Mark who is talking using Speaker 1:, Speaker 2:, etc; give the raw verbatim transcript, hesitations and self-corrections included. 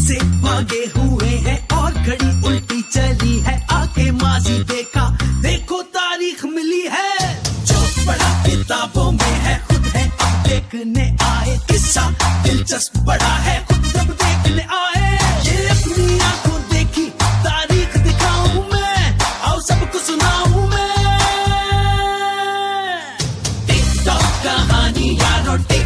Speaker 1: से भागे हुए हैं और घड़ी उल्टी चली है। आके माजी देखा, देखो तारीख मिली है। जो बड़ा किताबों में है खुद है अब देखने आए। किस्सा दिलचस्प बड़ा है खुद जब देखने आए। ये अपनी आंखों देखी तारीख दिखाऊं मैं, आओ सबको सुनाऊं मैं। टिक टॉक कहानी यारो टिक